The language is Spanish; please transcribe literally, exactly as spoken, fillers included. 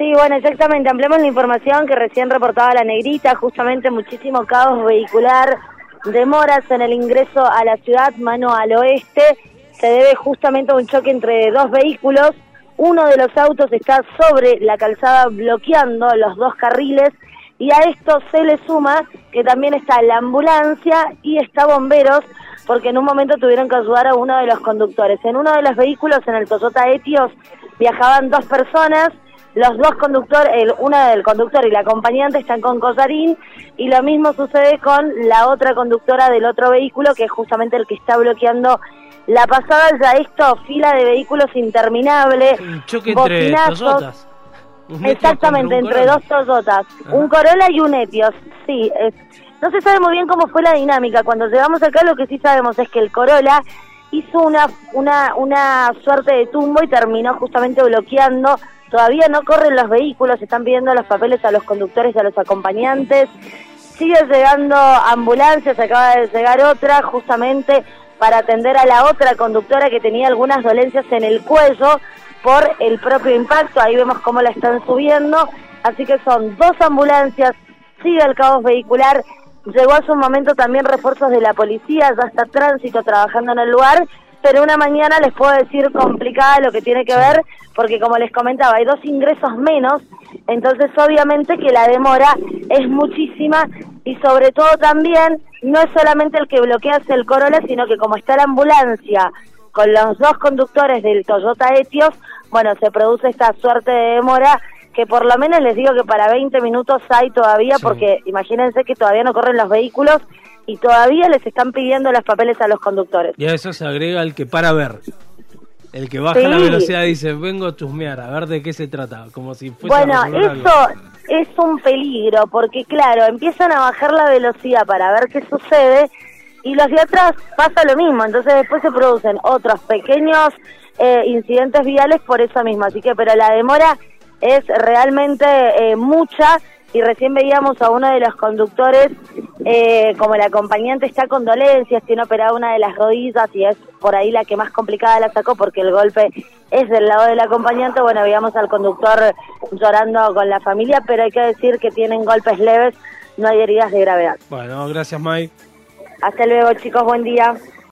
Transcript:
Sí, bueno, exactamente. Ampliamos la información que recién reportaba la Negrita, justamente muchísimo caos vehicular, demoras en el ingreso a la ciudad, mano al oeste, se debe justamente a un choque entre dos vehículos. Uno de los autos está sobre la calzada bloqueando los dos carriles y a esto se le suma que también está la ambulancia y está bomberos, porque en un momento tuvieron que ayudar a uno de los conductores. En uno de los vehículos, en el Toyota Etios, viajaban dos personas. Los dos conductores, el, una del conductor y la acompañante están con collarín, y lo mismo sucede con la otra conductora del otro vehículo, que es justamente el que está bloqueando la pasada. Ya esto, fila de vehículos interminable, un choque entre Toyotas. Exactamente, entre Corolla. dos Toyotas, Ajá. un Corolla y un Etios, sí. Es, no se sabe muy bien cómo fue la dinámica. Cuando llegamos acá lo que sí sabemos es que el Corolla hizo una, una, una suerte de tumbo y terminó justamente bloqueando. Todavía no corren los vehículos, están pidiendo los papeles a los conductores y a los acompañantes. Sigue llegando ambulancias, acaba de llegar otra justamente para atender a la otra conductora que tenía algunas dolencias en el cuello por el propio impacto. Ahí vemos cómo la están subiendo. Así que son dos ambulancias, sigue el caos vehicular. Llegó hace un momento también refuerzos de la policía, ya está tránsito trabajando en el lugar. Pero una mañana les puedo decir complicada lo que tiene que ver, porque como les comentaba, hay dos ingresos menos, entonces obviamente que la demora es muchísima, y sobre todo también no es solamente el que bloquea el Corolla, sino que como está la ambulancia con los dos conductores del Toyota Etios, bueno, se produce esta suerte de demora, que por lo menos les digo que para veinte minutos hay todavía, sí. Porque imagínense que todavía no corren los vehículos, y todavía les están pidiendo los papeles a los conductores. Y a eso se agrega el que para ver. El que baja sí. la velocidad y dice, vengo a chusmear, a ver de qué se trata. Como si fuese Bueno, eso algo. Es un peligro, porque claro, empiezan a bajar la velocidad para ver qué sucede, y los de atrás pasa lo mismo. Entonces después se producen otros pequeños eh, incidentes viales por eso mismo. Así que, pero la demora es realmente eh, mucha. Y recién veíamos a uno de los conductores, eh, como el acompañante está con dolencias, tiene operada una de las rodillas y es por ahí la que más complicada la sacó porque el golpe es del lado del acompañante. Bueno, veíamos al conductor llorando con la familia, pero hay que decir que tienen golpes leves, no hay heridas de gravedad. Bueno, gracias, May. Hasta luego, chicos, buen día.